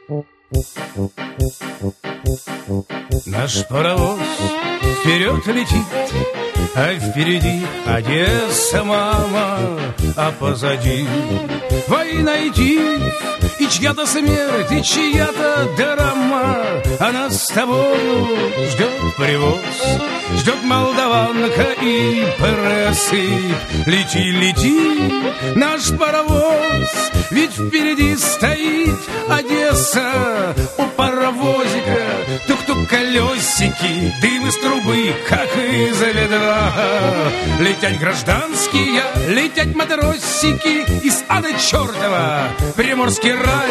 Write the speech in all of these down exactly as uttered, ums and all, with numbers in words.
Наш паровоз вперед летит, а впереди Одесса, мама, а позади война и тиф, и чья-то смерть, и чья-то драма. А нас с тобою ждет привоз, ждет молдаванка и пресыпь. Лети, лети, наш паровоз, ведь впереди стоит Одесса. У паровозика тук-тук колесики, дым из трубы, как из ведра. Летят гражданские, летят матросики из ада чертова, Приморский рай.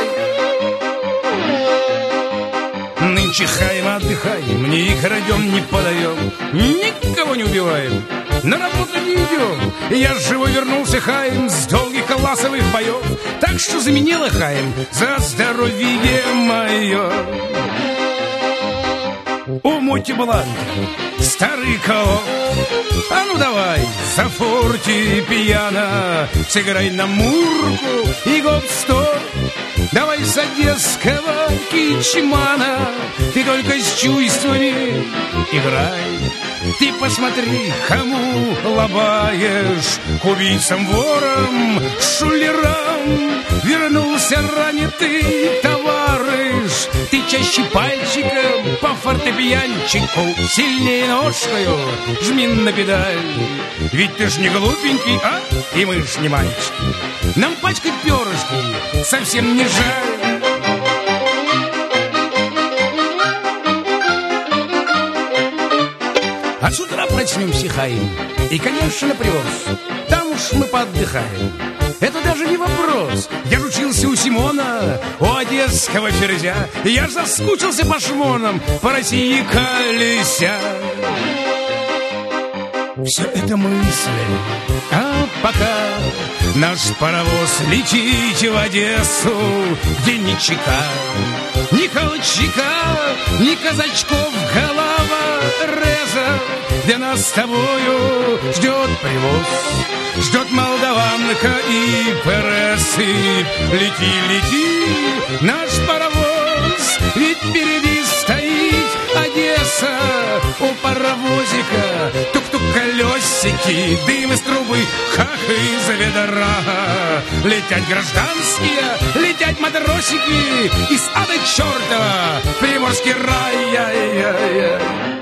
Нынче хаем, отдыхаем, ни крадем, не подаем, никого не убиваем, на работу не идем. Я живой вернулся, хаем, с долгих классовых боев, так что заменила хаем за здоровье мое. Умойте бланки, старый колок, а ну давай, за фортепиано, сыграй на мурку и гоп-стоп. Давай с одесского кичмана, ты только с чувствами играй. Ты посмотри, кому лобаешь, к убийцам, ворам, шулерам. Вернулся ранитый товарищ, ты чаще пальчиком по фортепианчику, сильнее ножкою жми на педаль. Ведь ты ж не глупенький, а? И мы ж не мальчики. Нам пачкать перышки совсем не жаль. А с утра проснемся, хаим, и, конечно, на привоз. Там уж мы поотдыхаем. Это даже не вопрос. Я ж учился у Симона, у одесского ферзя. Я ж соскучился по шмонам, по России колеся. Все это мысли, а пока наш паровоз летит в Одессу, где ни чека, ни колчака, ни казачков головореза, где нас с тобою ждет привоз, ждет молдаванка и пресыпь. Лети, лети, наш паровоз, ведь впереди стоит Одесса. У паровозика тук-тук колесики, дым из трубы, как из ведра. Летят гражданские, летят матросики из ада чертова, Приморский рай.